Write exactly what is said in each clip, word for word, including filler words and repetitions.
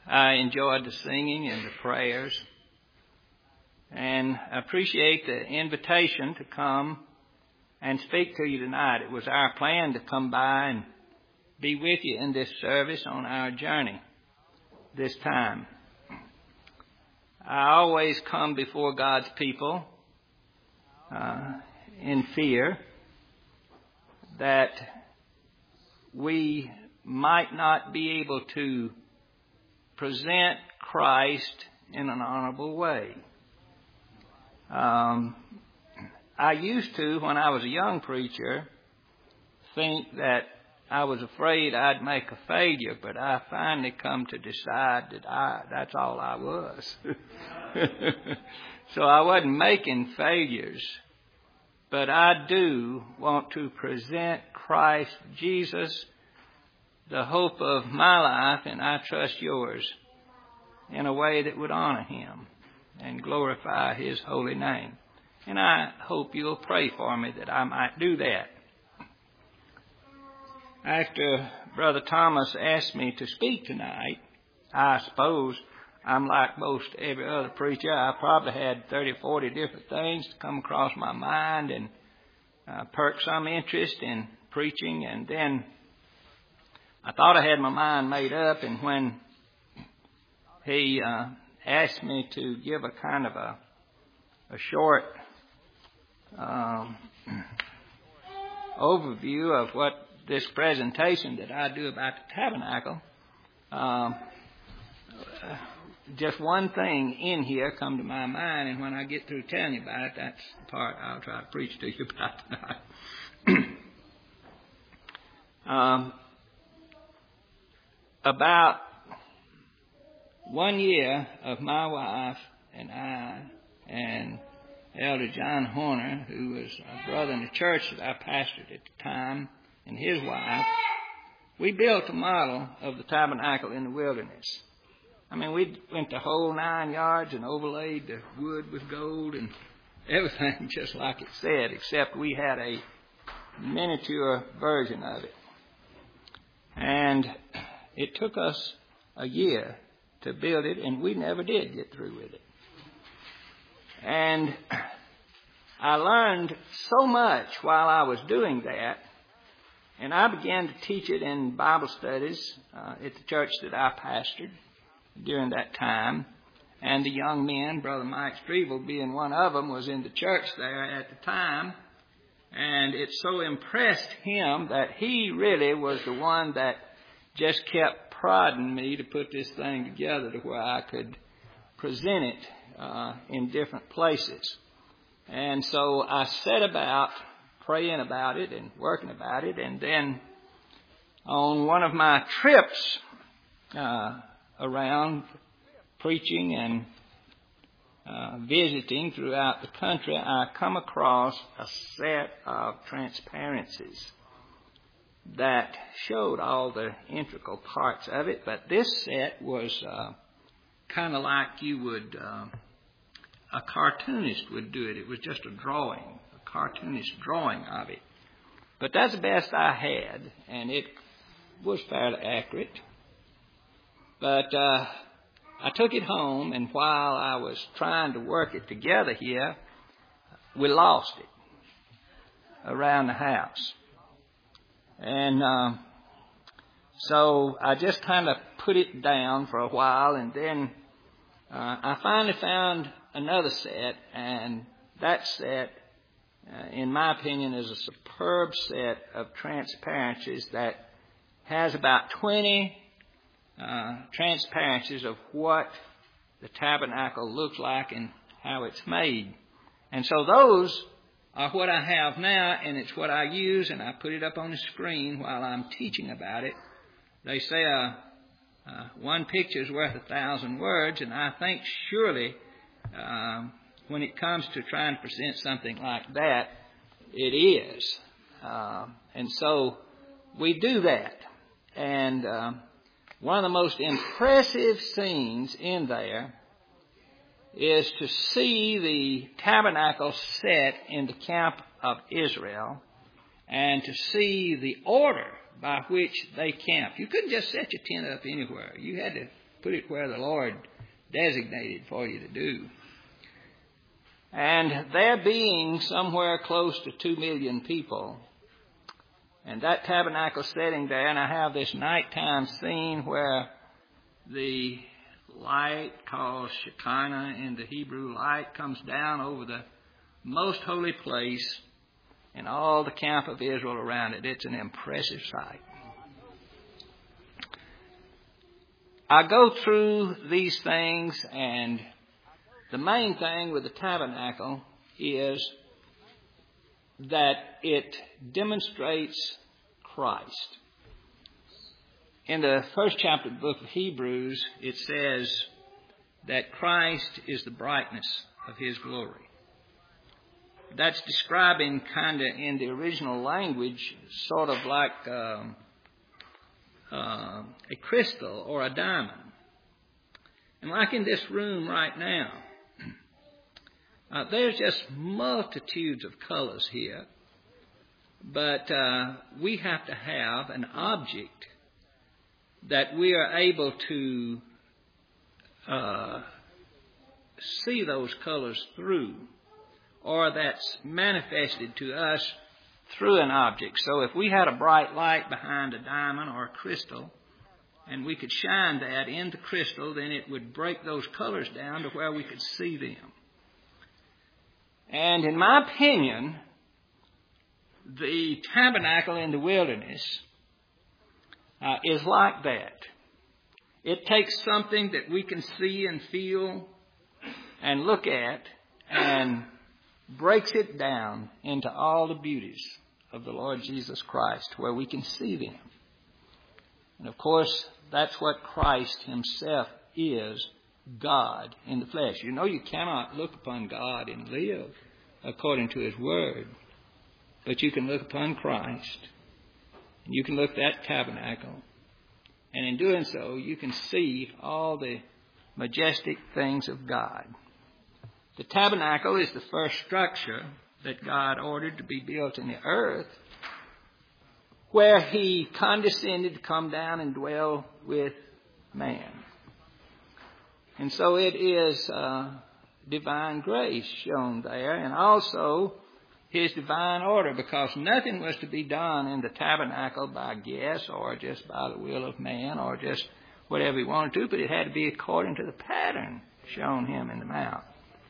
I enjoyed the singing and the prayers. And I appreciate the invitation to come and speak to you tonight. It was our plan to come by and be with you in this service on our journey this time. I always come before God's people uh, in fear that we might not be able to present Christ in an honorable way. Um, I used to, when I was a young preacher, think that I was afraid I'd make a failure, but I finally come to decide that I, that's all I was. So I wasn't making failures, but I do want to present Christ Jesus, the hope of my life, and I trust yours, in a way that would honor Him and glorify His holy name. And I hope you'll pray for me that I might do that. After Brother Thomas asked me to speak tonight, I suppose I'm like most every other preacher. I probably had thirty, forty different things to come across my mind and uh, perk some interest in preaching. And then I thought I had my mind made up, and when he uh, asked me to give a kind of a, a short um, overview of what this presentation that I do about the tabernacle, um, just one thing in here come to my mind, and when I get through telling you about it, that's the part I'll try to preach to you about tonight. um, about one year of my wife and I and Elder John Horner, who was a brother in the church that I pastored at the time, and his wife, we built a model of the tabernacle in the wilderness. I mean, we went the whole nine yards and overlaid the wood with gold and everything just like it said, except we had a miniature version of it. And it took us a year to build it, and we never did get through with it. And I learned so much while I was doing that, and I began to teach it in Bible studies uh, at the church that I pastored during that time. And the young men, Brother Mike Strevel being one of them, was in the church there at the time. And it so impressed him that he really was the one that just kept prodding me to put this thing together to where I could present it uh, in different places. And so I set about praying about it and working about it. And then on one of my trips uh, around preaching and uh, visiting throughout the country, I come across a set of transparencies that showed all the integral parts of it. But this set was uh, kind of like you would, uh, a cartoonist would do it. It was just a drawing. Cartoonist drawing of it. But that's the best I had, and it was fairly accurate. But uh, I took it home, and while I was trying to work it together here, we lost it around the house. And uh, so I just kind of put it down for a while, and then uh, I finally found another set, and that set Uh, in my opinion, is a superb set of transparencies that has about twenty uh, transparencies of what the tabernacle looks like and how it's made. And so those are what I have now, and it's what I use, and I put it up on the screen while I'm teaching about it. They say uh, uh, one picture is worth a thousand words, and I think surely Um, when it comes to trying to present something like that, it is. Uh, and so we do that. And uh, one of the most impressive scenes in there is to see the tabernacle set in the camp of Israel and to see the order by which they camped. You couldn't just set your tent up anywhere. You had to put it where the Lord designated for you to do. And there being somewhere close to two million people, and that tabernacle sitting there, and I have this nighttime scene where the light, called Shekinah in the Hebrew, light comes down over the most holy place and all the camp of Israel around it. It's an impressive sight. I go through these things, and the main thing with the tabernacle is that it demonstrates Christ. In the first chapter of the book of Hebrews, it says that Christ is the brightness of his glory. That's describing kind of in the original language sort of like um, uh, a crystal or a diamond. And like in this room right now, uh, there's just multitudes of colors here. But uh, we have to have an object that we are able to uh, see those colors through, or that's manifested to us through an object. So if we had a bright light behind a diamond or a crystal, and we could shine that in the crystal, then it would break those colors down to where we could see them. And in my opinion, the tabernacle in the wilderness uh, is like that. It takes something that we can see and feel and look at and breaks it down into all the beauties of the Lord Jesus Christ, where we can see them. And of course, that's what Christ himself is, God in the flesh. You know, you cannot look upon God and live according to his word, but you can look upon Christ, and you can look at that tabernacle, and in doing so, you can see all the majestic things of God. The tabernacle is the first structure that God ordered to be built in the earth, where he condescended to come down and dwell with man. And so it is uh, divine grace shown there, and also his divine order, because nothing was to be done in the tabernacle by guess or just by the will of man or just whatever he wanted to, but it had to be according to the pattern shown him in the mount.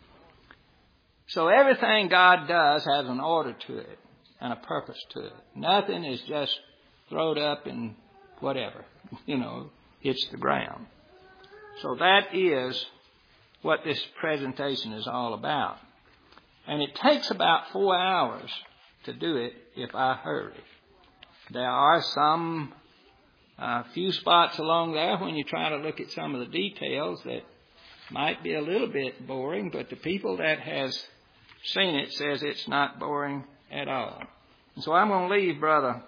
So everything God does has an order to it and a purpose to it. Nothing is just thrown up and whatever, you know, hits the ground. So that is what this presentation is all about. And it takes about four hours to do it if I hurry. There are some uh, few spots along there when you try to look at some of the details that might be a little bit boring, but the people that has seen it says it's not boring at all. And so I'm going to leave Brother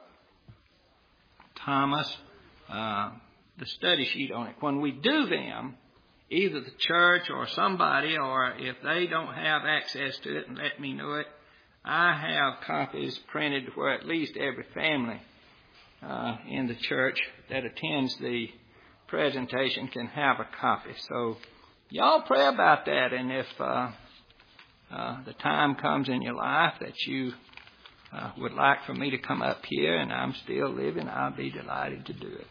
Thomas uh, the study sheet on it. When we do them, either the church or somebody, or if they don't have access to it and let me know it, I have copies printed where at least every family uh, in the church that attends the presentation can have a copy. So y'all pray about that, and if uh, uh, the time comes in your life that you uh, would like for me to come up here and I'm still living, I'll be delighted to do it.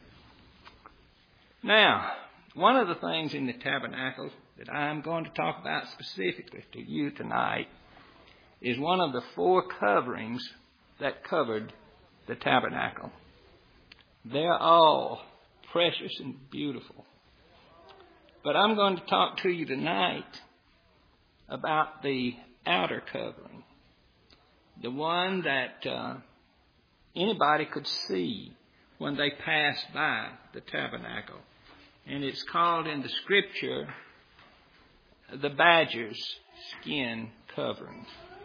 Now, one of the things in the tabernacle that I'm going to talk about specifically to you tonight is one of the four coverings that covered the tabernacle. They're all precious and beautiful. But I'm going to talk to you tonight about the outer covering, the one that uh, anybody could see when they passed by the tabernacle. And it's called in the scripture the badger's skin covering.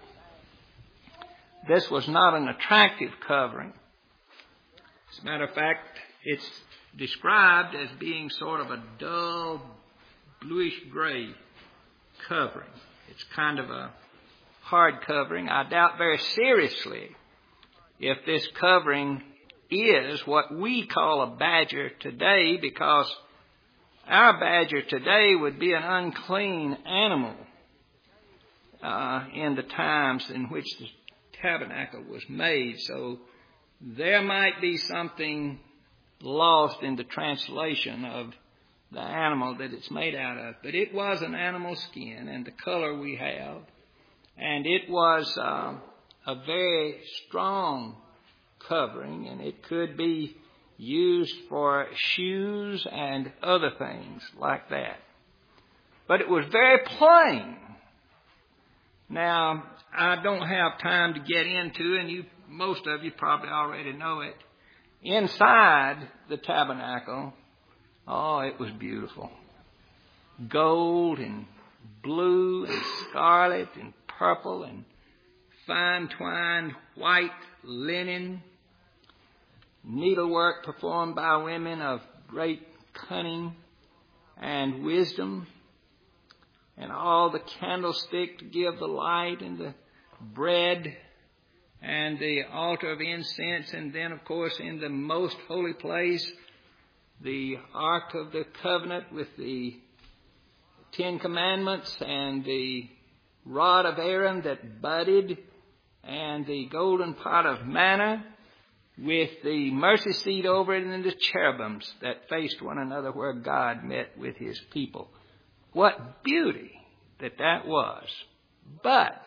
This was not an attractive covering. As a matter of fact, it's described as being sort of a dull, bluish gray covering. It's kind of a hard covering. I doubt very seriously if this covering is what we call a badger today, because Our badger today would be an unclean animal uh, in the times in which the tabernacle was made. So there might be something lost in the translation of the animal that it's made out of. But it was an animal skin, and the color we have. And it was uh, a very strong covering, and it could be used for shoes and other things like that. But it was very plain. Now, I don't have time to get into, and you, most of you probably already know it. Inside the tabernacle, oh, it was beautiful. Gold and blue and scarlet and purple and fine twined white linen. Needlework performed by women of great cunning and wisdom. And all the candlestick to give the light, and the bread, and the altar of incense. And then, of course, in the most holy place, the Ark of the Covenant with the Ten Commandments and the rod of Aaron that budded, and the golden pot of manna with the mercy seat over it, and the cherubims that faced one another where God met with his people. What beauty that that was. But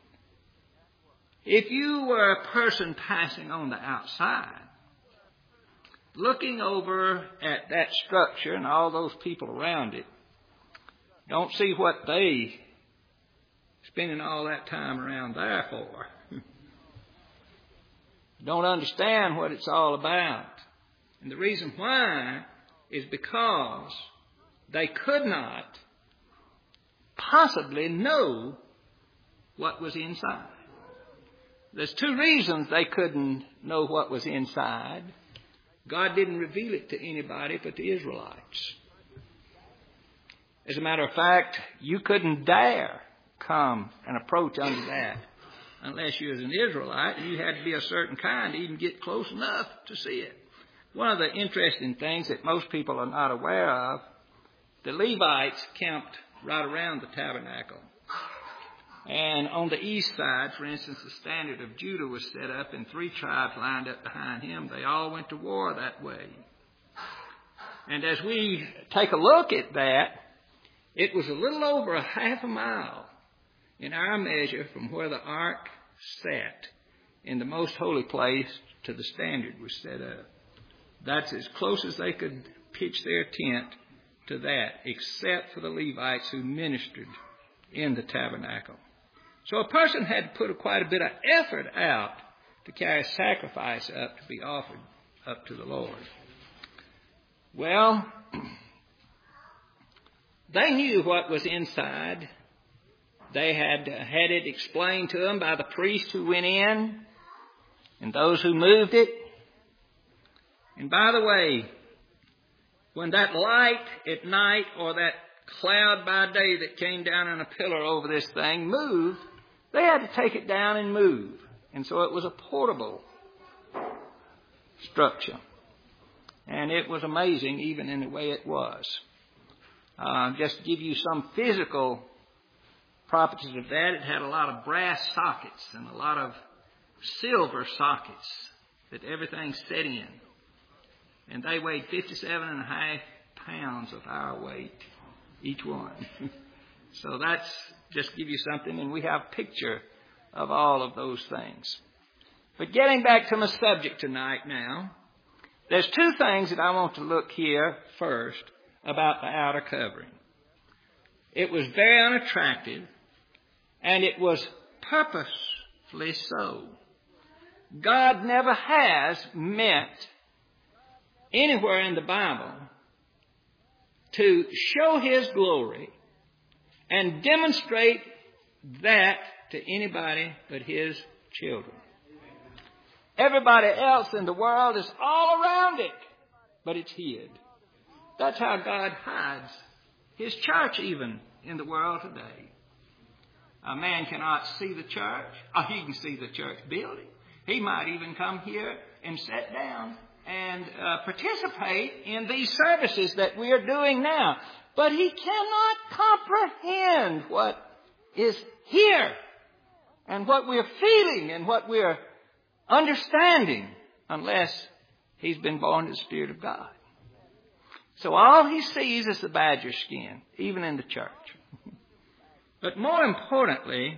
if you were a person passing on the outside, looking over at that structure and all those people around it, don't see what they spending all that time around there for. Don't understand what it's all about. And the reason why is because they could not possibly know what was inside. There's two reasons they couldn't know what was inside. God didn't reveal it to anybody but the Israelites. As a matter of fact, you couldn't dare come and approach under that unless you was an Israelite, and you had to be a certain kind to even get close enough to see it. One of the interesting things that most people are not aware of, the Levites camped right around the tabernacle. And on the east side, for instance, the standard of Judah was set up, and three tribes lined up behind him. They all went to war that way. And as we take a look at that, it was a little over a half a mile in our measure from where the ark sat in the most holy place to the standard was set up. That's as close as they could pitch their tent to that, except for the Levites who ministered in the tabernacle. So a person had to put a, quite a bit of effort out to carry sacrifice up to be offered up to the Lord. Well, they knew what was inside. They had had it explained to them by the priest who went in and those who moved it. And by the way, when that light at night or that cloud by day that came down in a pillar over this thing moved, they had to take it down and move. And so it was a portable structure. And it was amazing even in the way it was. Uh, just to give you some physical properties of that, it had a lot of brass sockets and a lot of silver sockets that everything set in. And they weighed fifty-seven and a half pounds of our weight, each one. So that's just to give you something, and we have a picture of all of those things. But getting back to my subject tonight now, there's two things that I want to look here first about the outer covering. It was very unattractive, and it was purposefully so. God never has meant anywhere in the Bible to show his glory and demonstrate that to anybody but his children. Everybody else in the world is all around it, but it's hid. That's how God hides his church even in the world today. A man cannot see the church, or he can see the church building. He might even come here and sit down and uh, participate in these services that we are doing now. But he cannot comprehend what is here and what we're feeling and what we're understanding unless he's been born of the Spirit of God. So all he sees is the badger skin, even in the church. But more importantly,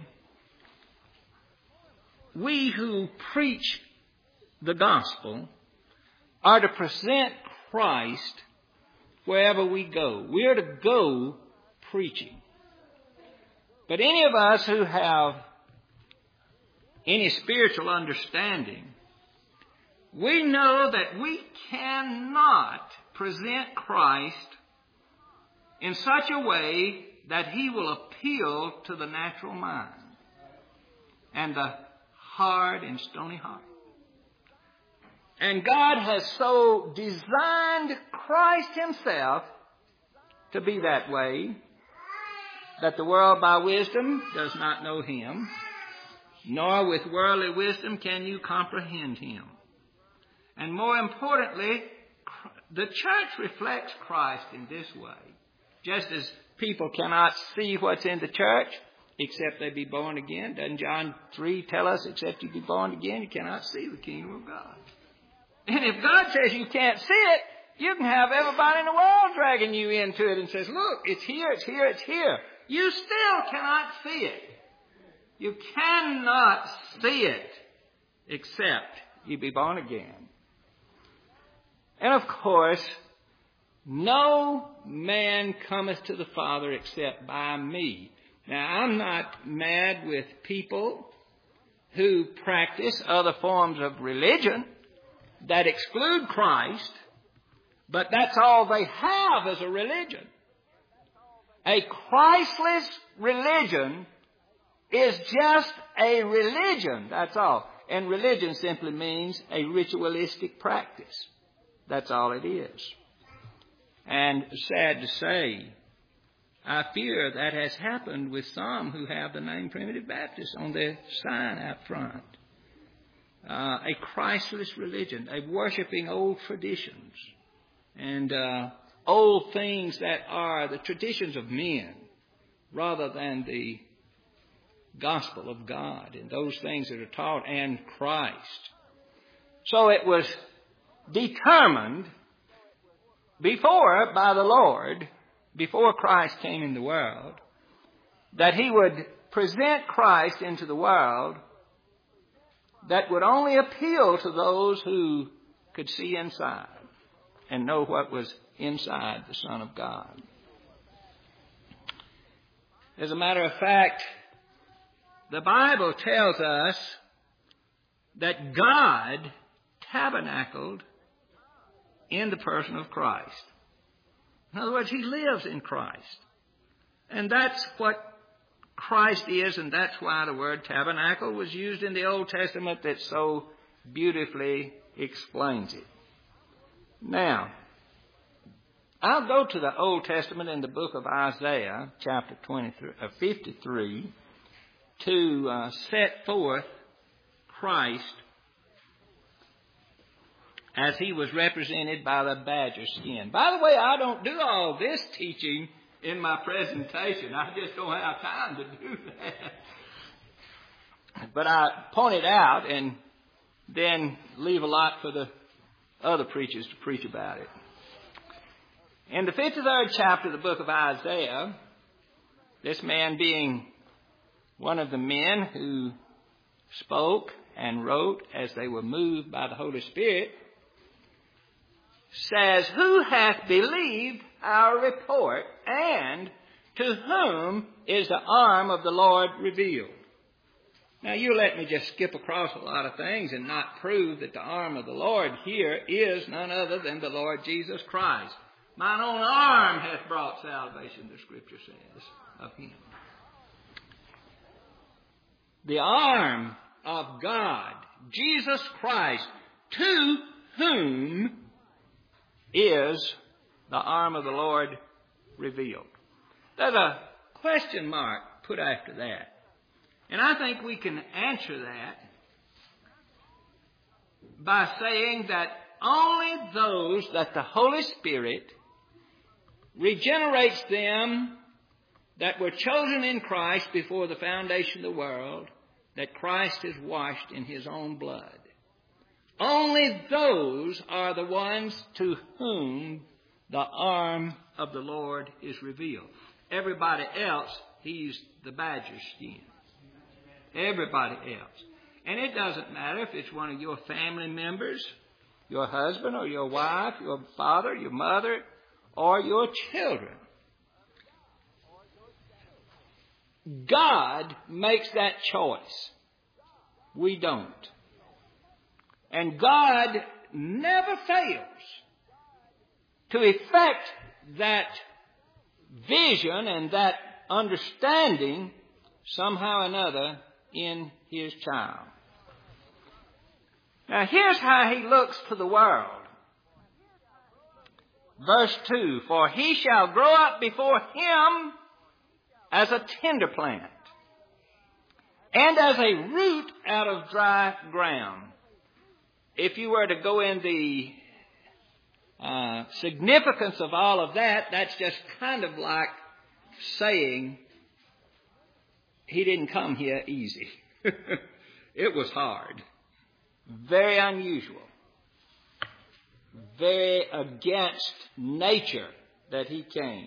we who preach the gospel are to present Christ wherever we go. We are to go preaching. But any of us who have any spiritual understanding, we know that we cannot present Christ in such a way that he will appeal to the natural mind and the hard and stony heart. And God has so designed Christ himself to be that way that the world by wisdom does not know him, nor with worldly wisdom can you comprehend him. And more importantly, the church reflects Christ in this way. Just as people cannot see what's in the church except they be born again. Doesn't John three tell us, except you be born again, you cannot see the kingdom of God? And if God says you can't see it, you can have everybody in the world dragging you into it and says, look, it's here, it's here, it's here. You still cannot see it. You cannot see it except you be born again. And of course, no man cometh to the Father except by me. Now, I'm not mad with people who practice other forms of religion that exclude Christ, but that's all they have as a religion. A Christless religion is just a religion, that's all. And religion simply means a ritualistic practice. That's all it is. And sad to say, I fear that has happened with some who have the name Primitive Baptist on their sign out front. Uh, a Christless religion, a worshiping old traditions and uh, old things that are the traditions of men rather than the gospel of God and those things that are taught and Christ. So it was determined before by the Lord, before Christ came in the world, that he would present Christ into the world that would only appeal to those who could see inside and know what was inside the Son of God. As a matter of fact, the Bible tells us that God tabernacled in the person of Christ. In other words, he lives in Christ. And that's what Christ is, and that's why the word tabernacle was used in the Old Testament that so beautifully explains it. Now, I'll go to the Old Testament in the book of Isaiah, chapter twenty-three, uh, fifty-three, to uh, set forth Christ as he was represented by the badger skin. By the way, I don't do all this teaching in my presentation. I just don't have time to do that. But I point it out and then leave a lot for the other preachers to preach about it. In the fifty-third chapter of the book of Isaiah, this man being one of the men who spoke and wrote as they were moved by the Holy Spirit, says, who hath believed our report, and to whom is the arm of the Lord revealed? Now, you let me just skip across a lot of things and not prove that the arm of the Lord here is none other than the Lord Jesus Christ. Mine own arm hath brought salvation, the Scripture says, of him. The arm of God, Jesus Christ, to whom is the arm of the Lord revealed. There's a question mark put after that. And I think we can answer that by saying that only those that the Holy Spirit regenerates them that were chosen in Christ before the foundation of the world, that Christ has washed in his own blood. Only those are the ones to whom the arm of the Lord is revealed. Everybody else, he's the badger skin. Everybody else. And it doesn't matter if it's one of your family members, your husband or your wife, your father, your mother, or your children. God makes that choice. We don't. And God never fails to effect that vision and that understanding somehow or another in his child. Now here's how he looks to the world. Verse two, for he shall grow up before him as a tender plant, and as a root out of dry ground. If you were to go in the uh, significance of all of that, that's just kind of like saying he didn't come here easy. It was hard. Very unusual. Very against nature that he came.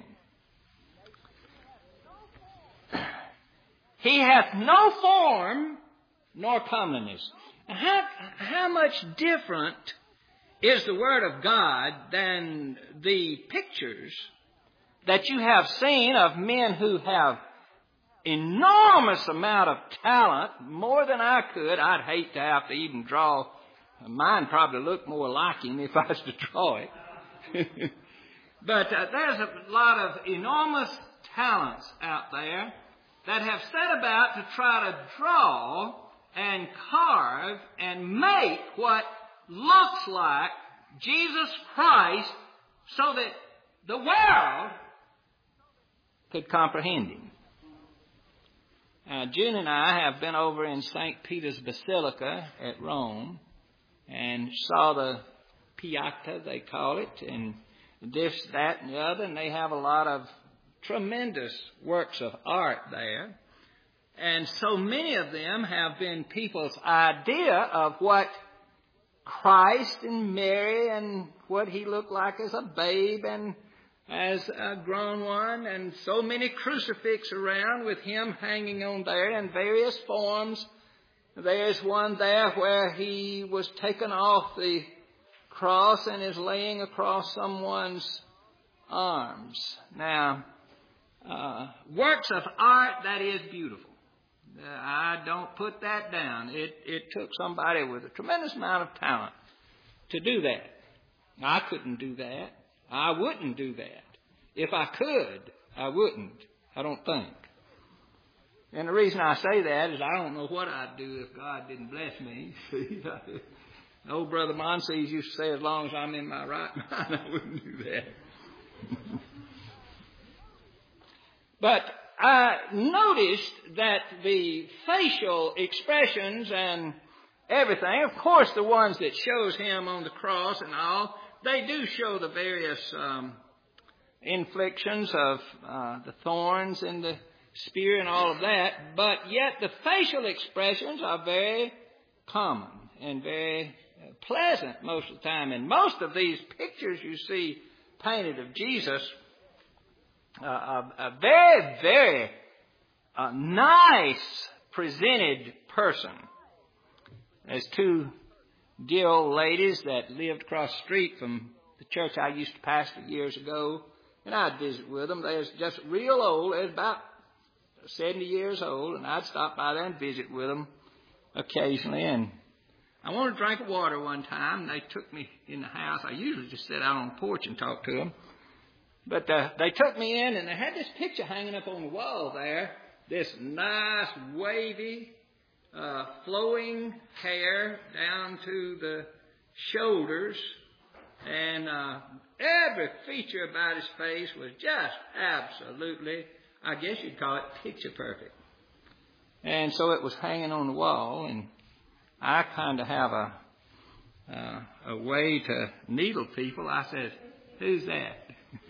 He hath no form nor comeliness. How, how much different is the Word of God than the pictures that you have seen of men who have enormous amount of talent, more than I could. I'd hate to have to even draw. Mine probably looked more like him if I was to draw it. But uh, there's a lot of enormous talents out there that have set about to try to draw and carve and make what looks like Jesus Christ so that the world could comprehend him. Uh, June and I have been over in Saint Peter's Basilica at Rome and saw the Pietà, they call it, and this, that, and the other, and they have a lot of tremendous works of art there. And so many of them have been people's idea of what Christ and Mary and what he looked like as a babe and as a grown one, and so many crucifix around with him hanging on there in various forms. There's one there where he was taken off the cross and is laying across someone's arms. Now, uh, works of art, that is beautiful. Uh, I don't put that down. It, it took somebody with a tremendous amount of talent to do that. I couldn't do that. I wouldn't do that. If I could, I wouldn't. I don't think. And the reason I say that is I don't know what I'd do if God didn't bless me. Old Brother Monsees used to say, as long as I'm in my right mind, I wouldn't do that. But I noticed that the facial expressions and everything, of course the ones that shows him on the cross and all, they do show the various um, inflictions of uh, the thorns and the spear and all of that, but yet the facial expressions are very common and very uh, pleasant most of the time. And most of these pictures you see painted of Jesus, uh, a, a very, very uh, nice presented person. There's two dear old ladies that lived across the street from the church I used to pastor years ago, and I'd visit with them. They was just real old. They was about seventy years old, and I'd stop by there and visit with them occasionally. And I wanted a drink of water one time, and they took me in the house. I usually just sit out on the porch and talk to them. But uh, they took me in, and they had this picture hanging up on the wall there, this nice, wavy, uh, flowing hair down to the shoulders, and uh, every feature about his face was just absolutely, I guess you'd call it picture perfect. And so it was hanging on the wall, and I kind of have a uh, a way to needle people, I said, who's that?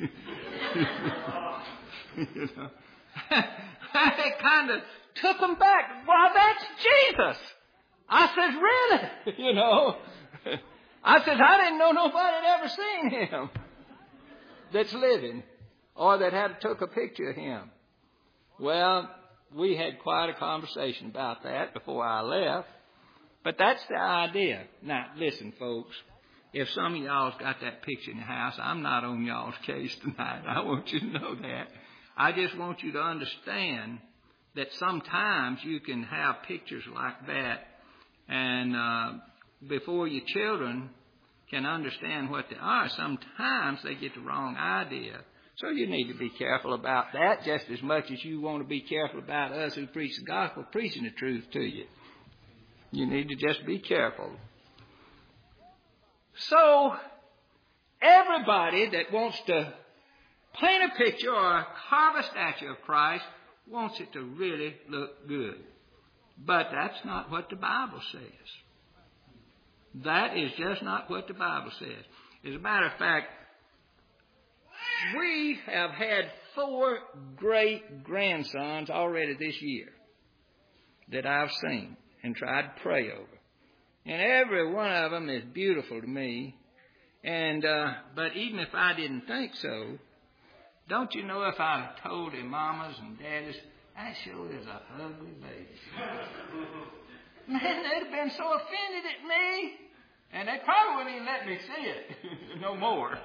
You know, it kind of took them back. Well, that's Jesus. I said, really? You know, I said, I didn't know nobody had ever seen him that's living or that had took a picture of him. Well, we had quite a conversation about that before I left. But that's the idea. Now, listen, folks. If some of y'all's got that picture in your house, I'm not on y'all's case tonight. I want you to know that. I just want you to understand that sometimes you can have pictures like that, and uh, before your children can understand what they are, sometimes they get the wrong idea. So you need to be careful about that just as much as you want to be careful about us who preach the gospel preaching the truth to you. You need to just be careful. So everybody that wants to paint a picture or carve a statue of Christ wants it to really look good. But that's not what the Bible says. That is just not what the Bible says. As a matter of fact, we have had four great grandsons already this year that I've seen and tried to pray over. And every one of them is beautiful to me. And uh, but even if I didn't think so, don't you know if I told their mamas and daddies, that sure is a ugly baby. Man, they'd have been so offended at me. And they probably wouldn't even let me see it no more.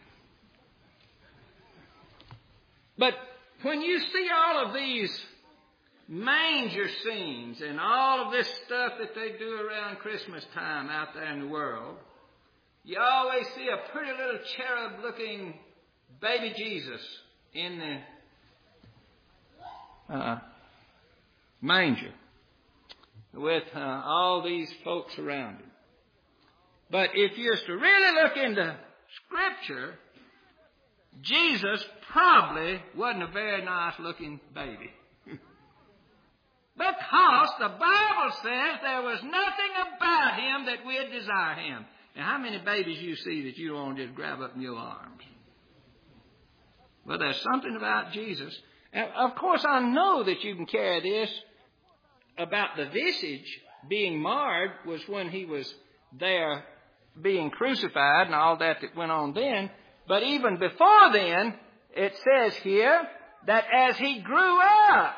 But when you see all of these manger scenes and all of this stuff that they do around Christmas time out there in the world, you always see a pretty little cherub-looking baby Jesus in the uh, manger with uh, all these folks around him. But if you're to really look into Scripture, Jesus probably wasn't a very nice-looking baby. Because the Bible says there was nothing about him that we'd desire him. Now, how many babies you see that you don't want to just grab up in your arms? Well, there's something about Jesus. And of course, I know that you can carry this about the visage being marred was when he was there being crucified and all that that went on then. But even before then, it says here that as he grew up,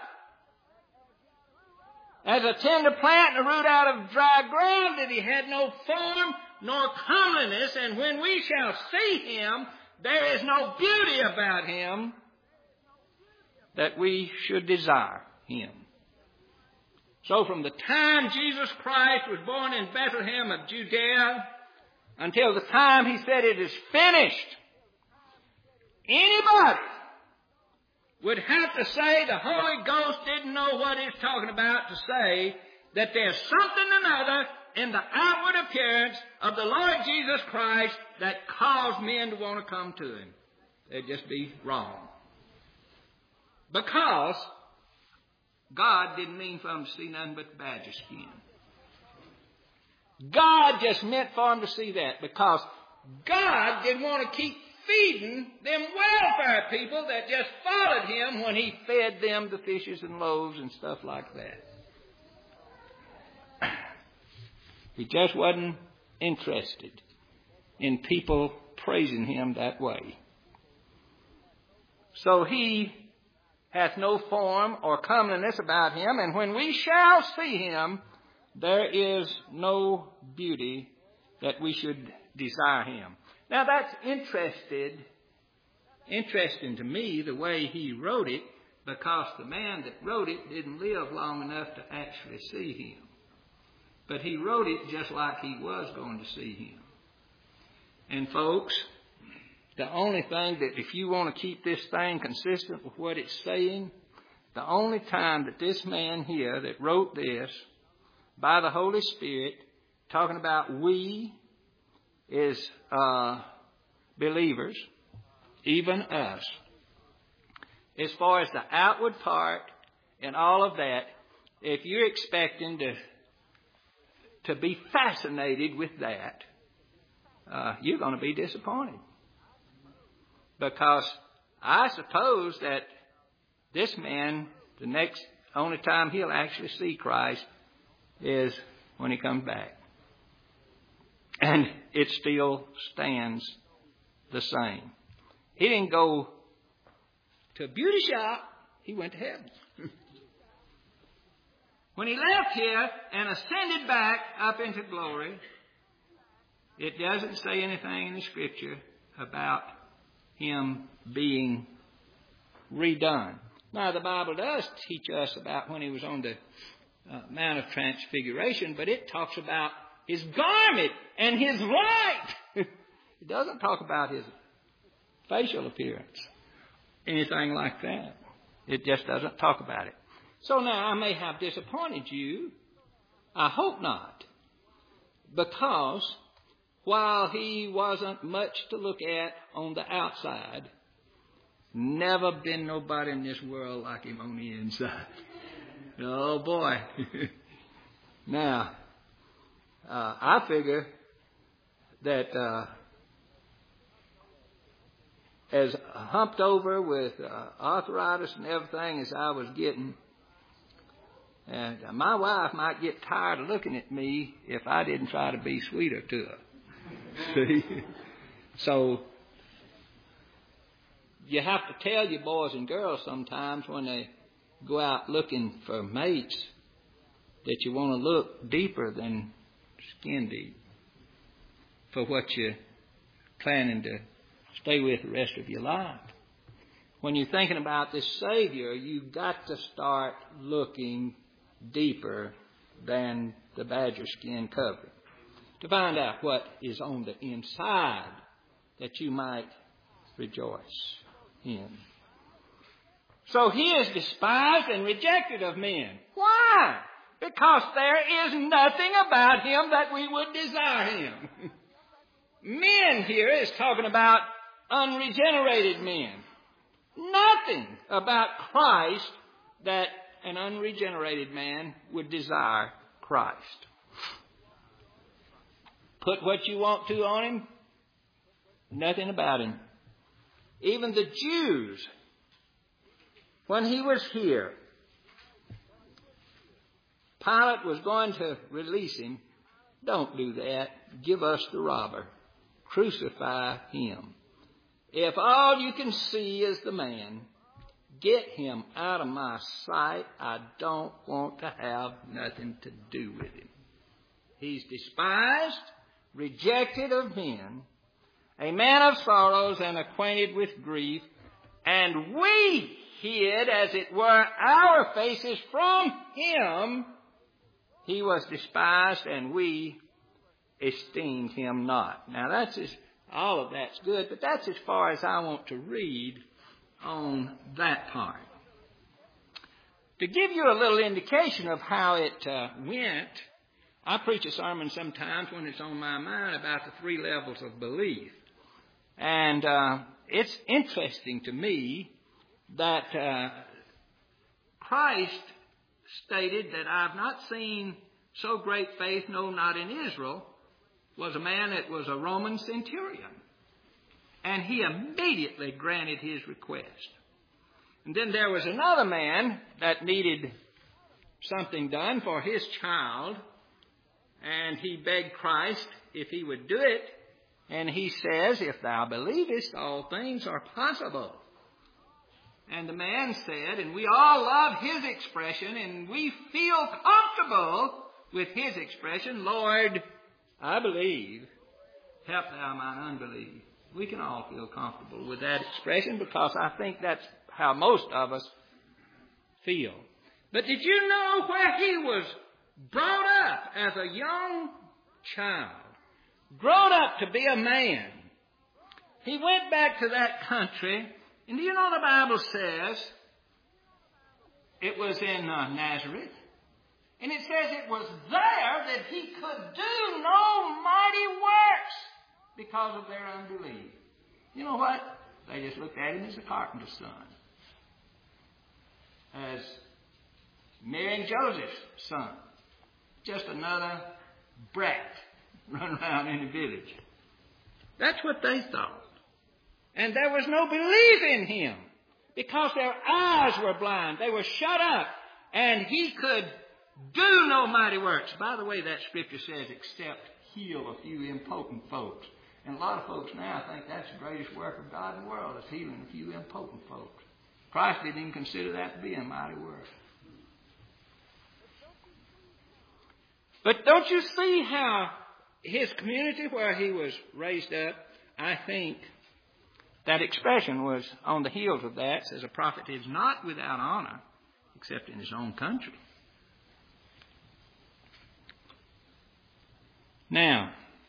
as a tender plant and a root out of dry ground, that he had no form nor comeliness, and when we shall see him, there is no beauty about him that we should desire him. So from the time Jesus Christ was born in Bethlehem of Judea until the time he said it is finished, anybody would have to say the Holy Ghost didn't know what he's talking about to say that there's something or another in the outward appearance of the Lord Jesus Christ that caused men to want to come to him. They'd just be wrong. Because God didn't mean for them to see nothing but the badger skin. God just meant for them to see that because God didn't want to keep feeding them welfare people that just followed him when he fed them the fishes and loaves and stuff like that. He just wasn't interested in people praising him that way. So he hath no form or comeliness about him, and when we shall see him, there is no beauty that we should desire him. Now that's interested, interesting to me the way he wrote it, because the man that wrote it didn't live long enough to actually see him. But he wrote it just like he was going to see him. And folks, the only thing that if you want to keep this thing consistent with what it's saying, the only time that this man here that wrote this by the Holy Spirit, talking about we, is uh, believers, even us. As far as the outward part and all of that, if you're expecting to, to be fascinated with that, uh, you're going to be disappointed. Because I suppose that this man, the next only time he'll actually see Christ is when he comes back. And it still stands the same. He didn't go to a beauty shop. He went to heaven. When he left here and ascended back up into glory, it doesn't say anything in the Scripture about him being redone. Now, the Bible does teach us about when he was on the uh, Mount of Transfiguration, but it talks about his garment and his light. It doesn't talk about his facial appearance, anything like that. It just doesn't talk about it. So now I may have disappointed you. I hope not. Because while he wasn't much to look at on the outside, never been nobody in this world like him on the inside. Oh boy. Now, uh, I figure that uh, as humped over with uh, arthritis and everything as I was getting, and my wife might get tired of looking at me if I didn't try to be sweeter to her. See? So you have to tell your boys and girls sometimes when they go out looking for mates that you want to look deeper than skin deep for what you're planning to stay with the rest of your life. When you're thinking about this Savior, you've got to start looking deeper than the badger skin covering to find out what is on the inside that you might rejoice in. So he is despised and rejected of men. Why? Because there is nothing about him that we would desire him. Men here is talking about unregenerated men. Nothing about Christ that an unregenerated man would desire Christ. Put what you want to on him, nothing about him. Even the Jews, when he was here, Pilate was going to release him. Don't do that. Give us the robber. Crucify him. If all you can see is the man, get him out of my sight. I don't want to have nothing to do with him. He's despised, rejected of men, a man of sorrows and acquainted with grief, and we hid, as it were, our faces from him. He was despised, and we esteemed him not. Now, that's as, all of that's good, but that's as far as I want to read on that part. To give you a little indication of how it uh, went, I preach a sermon sometimes when it's on my mind about the three levels of belief. And uh, it's interesting to me that uh, Christ stated that I've not seen so great faith, no, not in Israel, was a man that was a Roman centurion. And he immediately granted his request. And then there was another man that needed something done for his child. And he begged Christ if he would do it. And he says, if thou believest, all things are possible. And the man said, and we all love his expression, and we feel comfortable with his expression, Lord, I believe, help thou mine unbelief. We can all feel comfortable with that expression because I think that's how most of us feel. But did you know where he was brought up as a young child, grown up to be a man? He went back to that country, and do you know the Bible says it was in uh, Nazareth? And it says it was there that he could do no mighty works because of their unbelief. You know what? They just looked at him as a carpenter's son. As Mary and Joseph's son. Just another brat run around in the village. That's what they thought. And there was no belief in him because their eyes were blind. They were shut up, and he could do no mighty works. By the way, that scripture says, except heal a few impotent folks. And a lot of folks now think that's the greatest work of God in the world, is healing a few impotent folks. Christ didn't even consider that to be a mighty work. But don't you see how his community where he was raised up, I think that expression was on the heels of that, says a prophet is not without honor except in his own country. Now,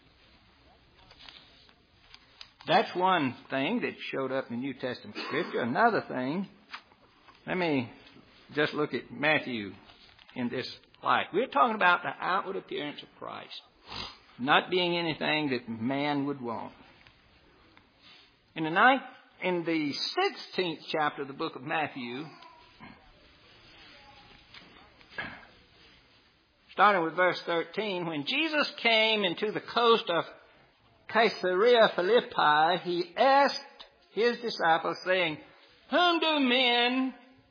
that's one thing that showed up in New Testament Scripture. Another thing, let me just look at Matthew in this light. We're talking about the outward appearance of Christ, not being anything that man would want. In the ninth, in the sixteenth chapter of the book of Matthew, starting with verse thirteen, when Jesus came into the coast of Caesarea Philippi, he asked his disciples, saying, whom do men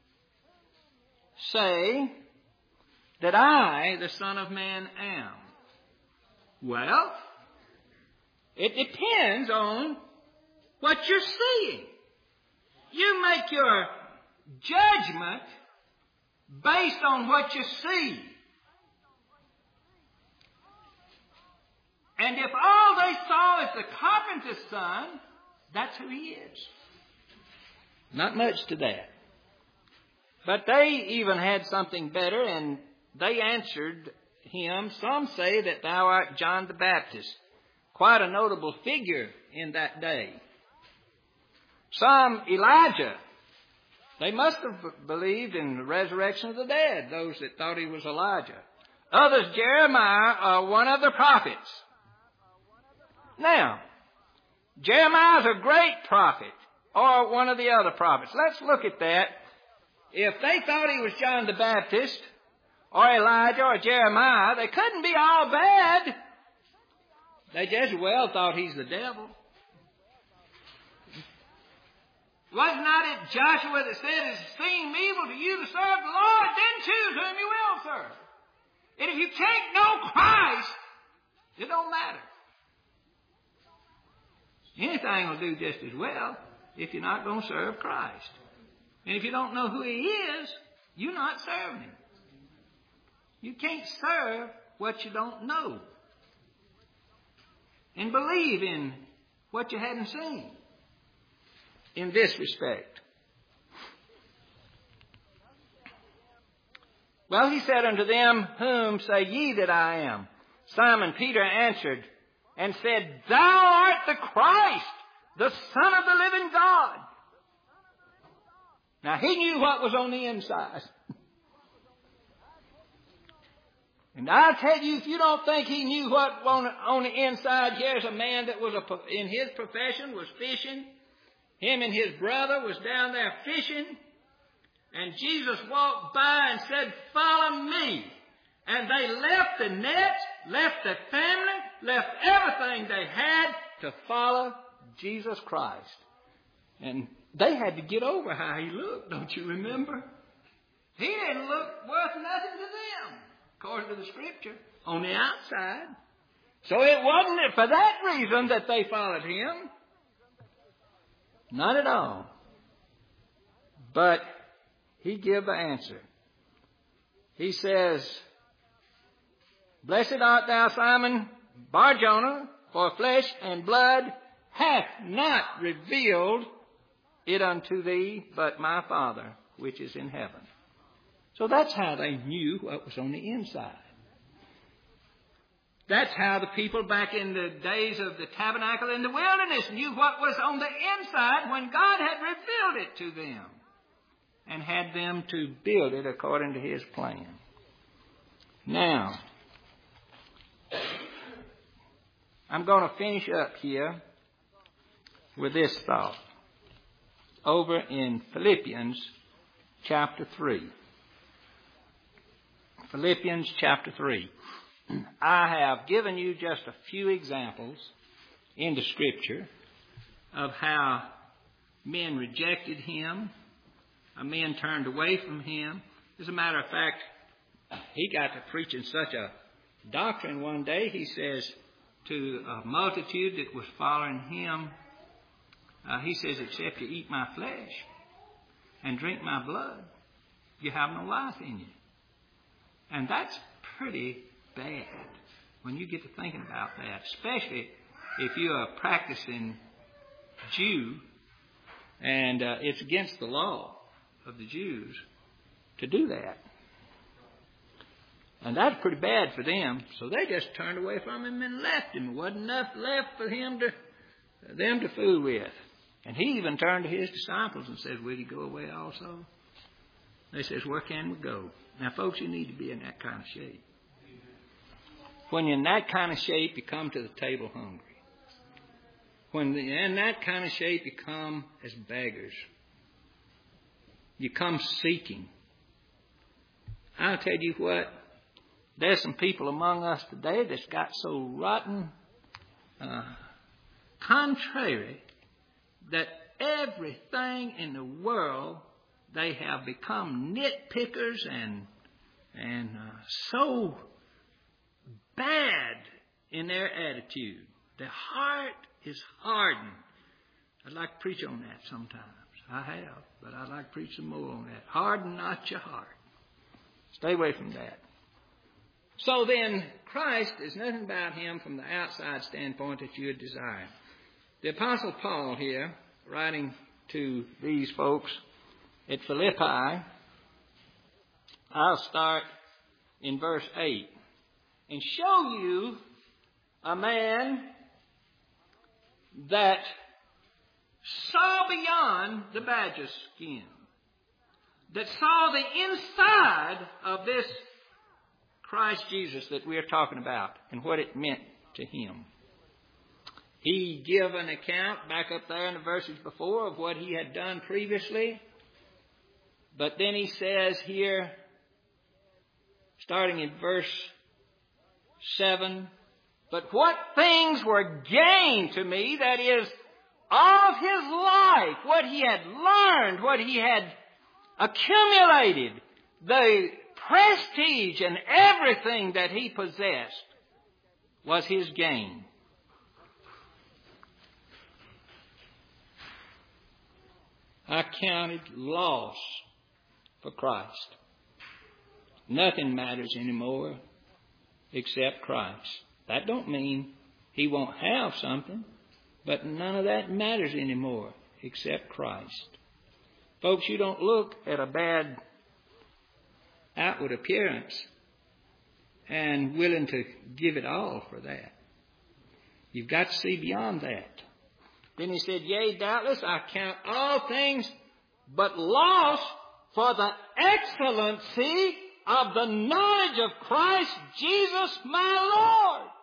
say that I, the Son of Man, am? Well, it depends on what you're seeing. You make your judgment based on what you see. And if all they saw is the carpenter's son, that's who he is. Not much to that. But they even had something better, and they answered him, some say that thou art John the Baptist. Quite a notable figure in that day. Some Elijah. They must have believed in the resurrection of the dead, those that thought he was Elijah. Others, Jeremiah, or one of the prophets. Now, Jeremiah is a great prophet, or one of the other prophets. Let's look at that. If they thought he was John the Baptist, or Elijah, or Jeremiah, they couldn't be all bad. They just well thought he's the devil. Was not it Joshua that said, it seemed evil to you to serve the Lord, then choose whom you will serve. And if you can't know Christ, it don't matter. Anything will do just as well if you're not going to serve Christ. And if you don't know who he is, you're not serving him. You can't serve what you don't know. And believe in what you hadn't seen. In this respect. Well, he said unto them, whom say ye that I am? Simon Peter answered and said, thou art the Christ, the Son of the living God. Now, he knew what was on the inside. And I'll tell you, if you don't think he knew what on, on the inside, here's a man that was a, in his profession was fishing. Him and his brother was down there fishing. And Jesus walked by and said, follow me. And they left the nets, left their family, left everything they had to follow Jesus Christ. And they had to get over how he looked, don't you remember? He didn't look worth nothing to them, according to the Scripture, on the outside. So it wasn't for that reason that they followed him. Not at all. But he gave the answer. He says, blessed art thou, Simon Bar-Jonah, for flesh and blood hath not revealed it unto thee, but my Father which is in heaven. So that's how they knew what was on the inside. That's how the people back in the days of the tabernacle in the wilderness knew what was on the inside when God had revealed it to them and had them to build it according to his plan. Now, I'm going to finish up here with this thought over in Philippians chapter three. Philippians chapter three. I have given you just a few examples in the Scripture of how men rejected him, how men turned away from him. As a matter of fact, he got to preaching such a doctrine one day, he says to a multitude that was following him, uh, he says, except you eat my flesh and drink my blood, you have no life in you. And that's pretty bad when you get to thinking about that, especially if you're a practicing Jew and uh, it's against the law of the Jews to do that. And that's pretty bad for them. So they just turned away from him and left him. There wasn't enough left for him to them to fool with. And he even turned to his disciples and said, will you go away also? They says, where can we go? Now, folks, you need to be in that kind of shape. When you're in that kind of shape, you come to the table hungry. When you're in that kind of shape, you come as beggars. You come seeking. I'll tell you what, there's some people among us today that's got so rotten, uh, contrary, that everything in the world, they have become nitpickers and and uh, so bad in their attitude. Their heart is hardened. I'd like to preach on that sometimes. I have, but I'd like to preach some more on that. Harden not your heart. Stay away from that. So then, Christ is nothing about him from the outside standpoint that you would desire. The Apostle Paul here, writing to these folks at Philippi, I'll start in verse eight and show you a man that saw beyond the badger's skin, that saw the inside of this Christ Jesus that we are talking about and what it meant to him. He gave an account back up there in the verses before of what he had done previously. But then he says here, starting in verse seven, but what things were gained to me, that is, of his life, what he had learned, what he had accumulated, the prestige and everything that he possessed was his gain. I counted loss for Christ. Nothing matters anymore except Christ. That don't mean he won't have something, but none of that matters anymore except Christ. Folks, you don't look at a bad outward appearance and willing to give it all for that. You've got to see beyond that. Then he said, yea, doubtless I count all things but loss for the excellency of the knowledge of Christ Jesus my Lord.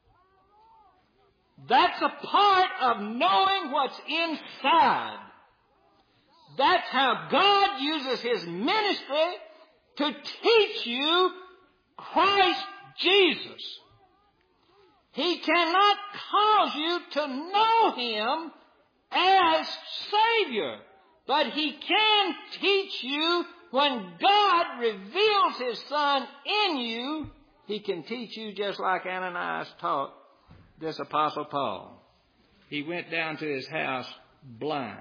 That's a part of knowing what's inside. That's how God uses his ministry to teach you Christ Jesus. He cannot cause you to know him as Savior, but he can teach you when God reveals his Son in you. He can teach you just like Ananias taught this Apostle Paul. He went down to his house blind.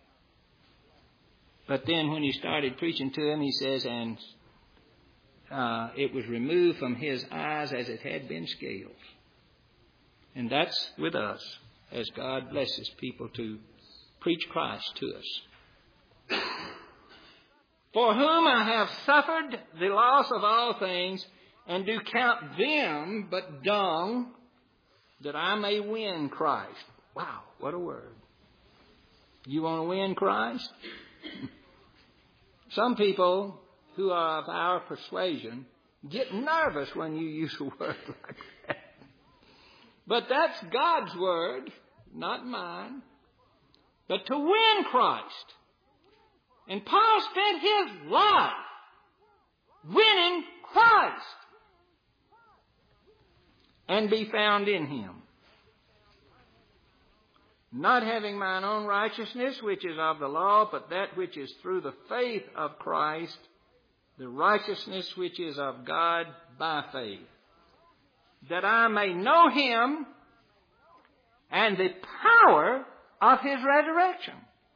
But then when he started preaching to him, he says, and uh, it was removed from his eyes as it had been scales. And that's with us as God blesses people to preach Christ to us. For whom I have suffered the loss of all things, and do count them but dung, that I may win Christ. Wow, what a word. You want to win Christ? Some people who are of our persuasion get nervous when you use a word like that. But that's God's word, not mine. But to win Christ. And Paul spent his life winning Christ and be found in him. not having mine own righteousness, which is of the law, but that which is through the faith of Christ, the righteousness which is of God by faith, that I may know him and the power of his resurrection,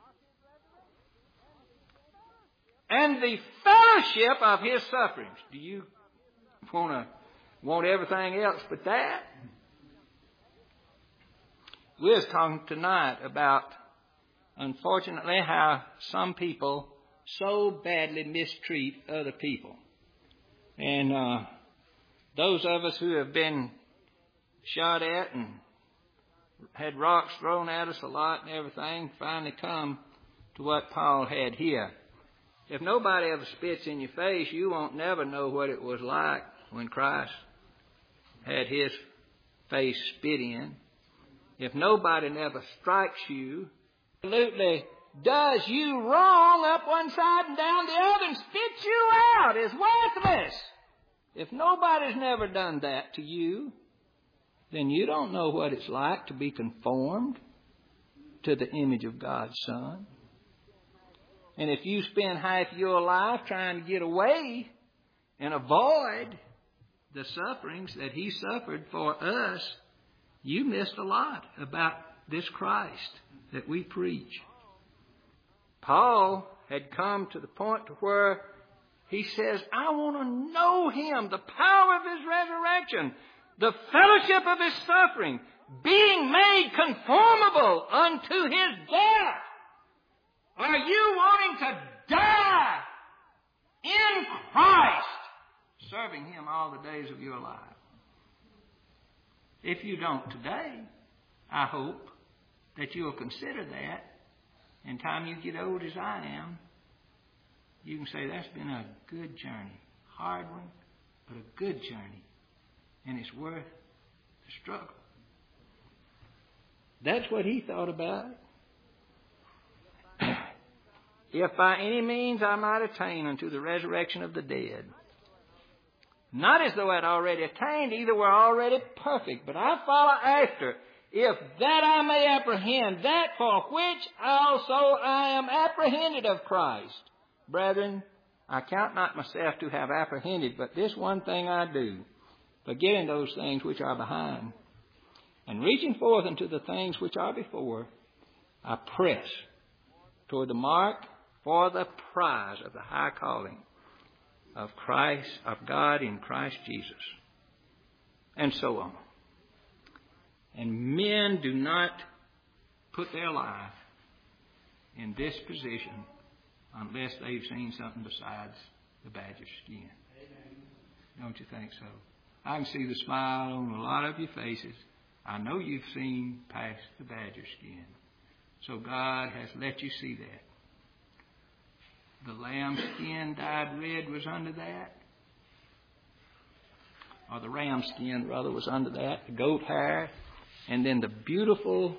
and the fellowship of his sufferings. Do you want to want everything else but that? We're talking tonight about, unfortunately, how some people so badly mistreat other people. And uh, those of us who have been shot at and had rocks thrown at us a lot and everything finally come to what Paul had here. If nobody ever spits in your face, you won't never know what it was like when Christ had his face spit in. If nobody never strikes you, absolutely does you wrong up one side and down the other and spits you out, is worthless. If nobody's never done that to you, then you don't know what it's like to be conformed to the image of God's Son. And if you spend half your life trying to get away and avoid the sufferings that he suffered for us, you missed a lot about this Christ that we preach. Paul had come to the point to where he says, I want to know him, the power of his resurrection, the fellowship of his suffering, being made conformable unto his death. Are you wanting to die in Christ, serving him all the days of your life? If you don't today, I hope that you'll consider that. In time you get old as I am, you can say that's been a good journey. Hard one, but a good journey. And it's worth the struggle. That's what he thought about it. If by any means I might attain unto the resurrection of the dead. Not as though I'd already attained, either were already perfect, but I follow after, if that I may apprehend that for which also I am apprehended of Christ. Brethren, I count not myself to have apprehended, but this one thing I do, forgetting those things which are behind, and reaching forth unto the things which are before, I press toward the mark for the prize of the high calling of Christ, of God in Christ Jesus. And so on. And men do not put their life in this position unless they've seen something besides the badger skin. Don't you think so? I can see the smile on a lot of your faces. I know you've seen past the badger skin. So God has let you see that. The lamb skin dyed red was under that. Or the ram skin, rather, was under that. The goat hair. And then the beautiful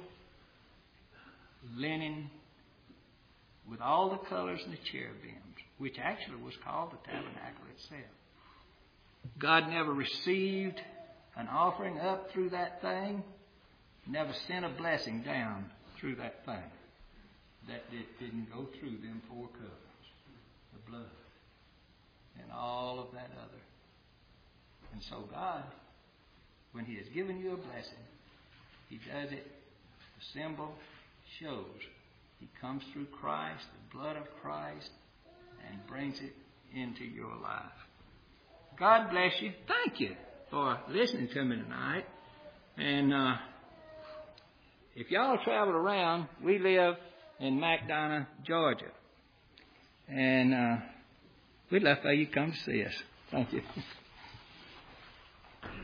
linen with all the colors and the cherubims, which actually was called the tabernacle itself. God never received an offering up through that thing, never sent a blessing down through that thing. That it didn't go through them four covenants, the blood, and all of that other. And so God, when He has given you a blessing, He does it, the symbol shows He comes through Christ, the blood of Christ, and brings it into your life. God bless you. Thank you for listening to me tonight. And uh, if y'all travel around, we live in McDonough, Georgia. And uh, we'd love for you to come see us. Thank you.